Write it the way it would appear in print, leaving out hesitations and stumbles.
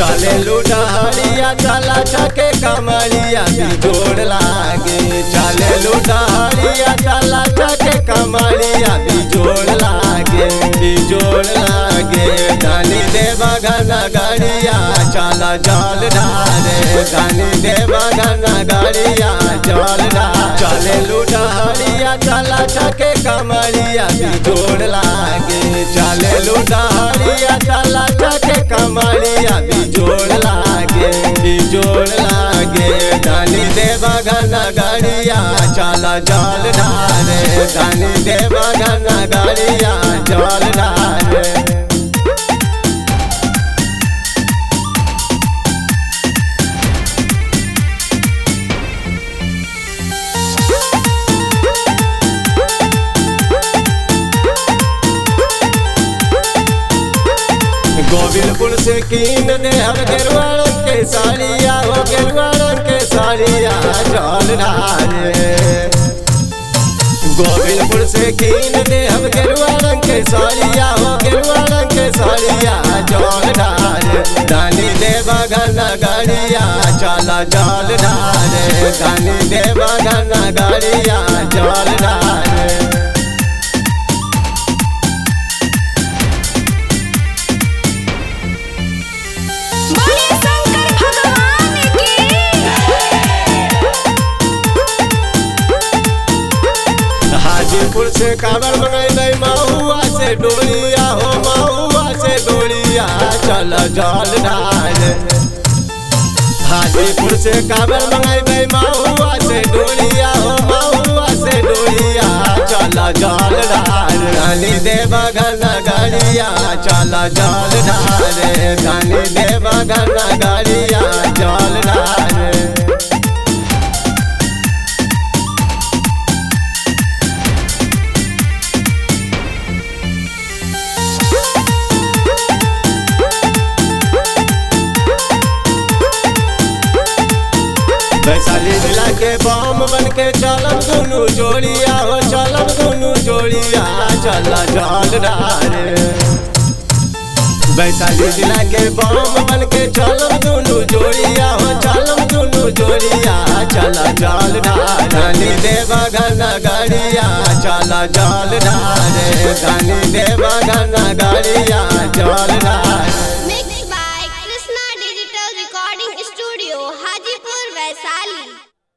चले लुडहरिया चला छके कमरिया बिजोड़ लागे। चले लुडहरिया चला छके कमरिया बिजोड़ लागे, बिजोड़ लागे। धनी देवा घन गड़िया चला जल ढारे, धनी देवा घन गड़िया जल ढारे। चले लुडहरिया चला छके कमरिया बिजोड़ लागे। चले लुडहरिया चला छके कमरिया बिजोड़ लागे, बिजोड़ लागे। धनी देवा घन गड़िया चला जल ढारे, धनी देवा घन गड़िया जल ढारे। गोविंदपुर से कीन दे हम गेरुआ रंग के साड़िया, हो गेरुआ रंग के साड़िया जल ढारे। गोविंदपुर से कीन दे हम गेरुआ रंग के साड़िया, हो गेरुआ रंग के साड़िया जल ढारे। धनी देवा घन गड़िया चला जल ढारे, धनी देवा घन गड़िया जल ढारे। हाजीपुर से कांवर मंगैबै महुआ से डोलिया, हो महुआ से डोलिया चल जल ढारे। हाजीपुर से कांवर मंगैबै महुआ से डोलिया, हो महुआ से डोलिया चल जल ढारे। धनी देवा घन गड़िया चल जल ढारे, धनी देवा घन गड़िया जल ढारे। वैशाली जिला के बम बन के चलम दुनू जोड़िया, हो चलम दुनू जोड़िया चल जल ढारे। वैशाली जिला के बम बन के चलम दुनू जोड़िया, हो चलम दुनू जोड़िया चल जल ढारे। धनी देवा घन गड़िया चल जल ढारे, धनी देवा घन